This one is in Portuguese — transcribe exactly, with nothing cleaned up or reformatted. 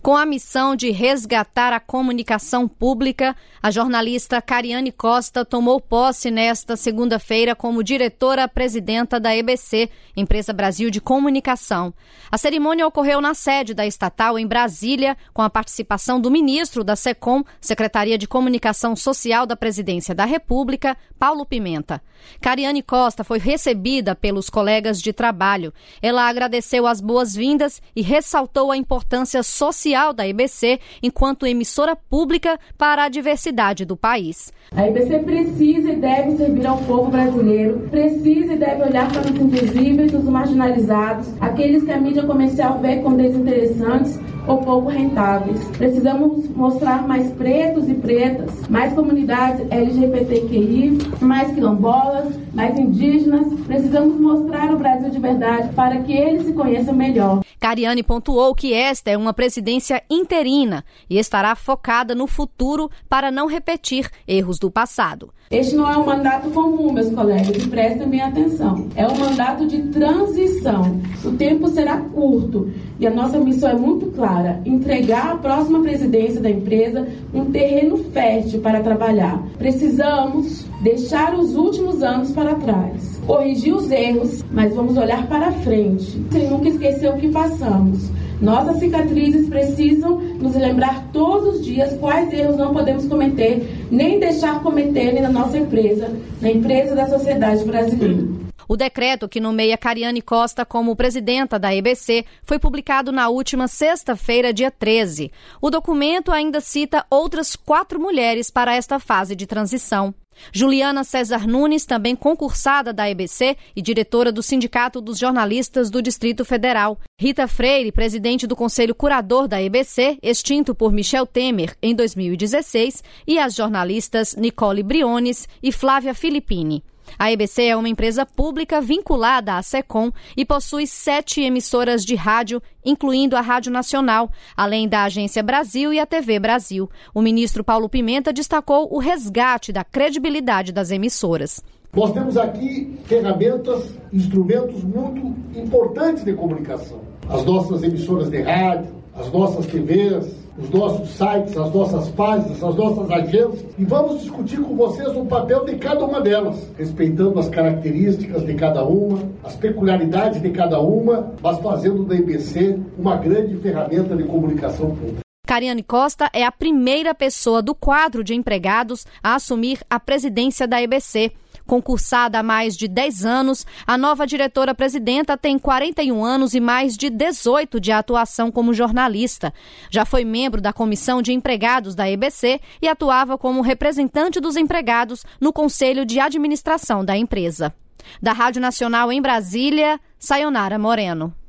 Com a missão de resgatar a comunicação pública, a jornalista Cariane Costa tomou posse nesta segunda-feira como diretora-presidenta da E B C, Empresa Brasil de Comunicação. A cerimônia ocorreu na sede da estatal em Brasília, com a participação do ministro da SECOM, Secretaria de Comunicação Social da Presidência da República, Paulo Pimenta. Cariane Costa foi recebida pelos colegas de trabalho. Ela agradeceu as boas-vindas e ressaltou a importância social da E B C enquanto emissora pública para a diversidade do país. A E B C precisa e deve servir ao povo brasileiro, precisa e deve olhar para os invisíveis, os marginalizados, aqueles que a mídia comercial vê como desinteressantes ou pouco rentáveis. Precisamos mostrar mais pretos e pretas, mais comunidades L G B T Q I, mais quilombolas, mais indígenas. Precisamos mostrar o Brasil de verdade para que eles se conheçam melhor. Cariane pontuou que esta é uma presidência interina e estará focada no futuro para não repetir erros do passado. Este não é um mandato comum, meus colegas, e prestem bem atenção. É um mandato de transição. O tempo será curto e a nossa missão é muito clara: entregar à próxima presidência da empresa um terreno fértil para trabalhar. Precisamos deixar os últimos anos para trás, corrigir os erros, mas vamos olhar para frente, sem nunca esquecer o que passamos. Nossas cicatrizes precisam nos lembrar todos os dias quais erros não podemos cometer, nem deixar cometerem na nossa empresa, na empresa da sociedade brasileira. O decreto que nomeia Cariane Costa como presidenta da E B C foi publicado na última sexta-feira, dia treze. O documento ainda cita outras quatro mulheres para esta fase de transição. Juliana César Nunes, também concursada da E B C e diretora do Sindicato dos Jornalistas do Distrito Federal. Rita Freire, presidente do Conselho Curador da E B C, extinto por Michel Temer em dois mil e dezesseis, e as jornalistas Nicole Briones e Flávia Filippini. A E B C é uma empresa pública vinculada à SECOM e possui sete emissoras de rádio, incluindo a Rádio Nacional, além da Agência Brasil e a T V Brasil. O ministro Paulo Pimenta destacou o resgate da credibilidade das emissoras. Nós temos aqui ferramentas, instrumentos muito importantes de comunicação. As nossas emissoras de rádio, as nossas T Vs, os nossos sites, as nossas páginas, as nossas agências, e vamos discutir com vocês o papel de cada uma delas, respeitando as características de cada uma, as peculiaridades de cada uma, mas fazendo da E B C uma grande ferramenta de comunicação pública. Cariane Costa é a primeira pessoa do quadro de empregados a assumir a presidência da E B C. Concursada há mais de dez anos, a nova diretora-presidenta tem quarenta e um anos e mais de dezoito de atuação como jornalista. Já foi membro da Comissão de Empregados da E B C e atuava como representante dos empregados no Conselho de Administração da empresa. Da Rádio Nacional em Brasília, Sayonara Moreno.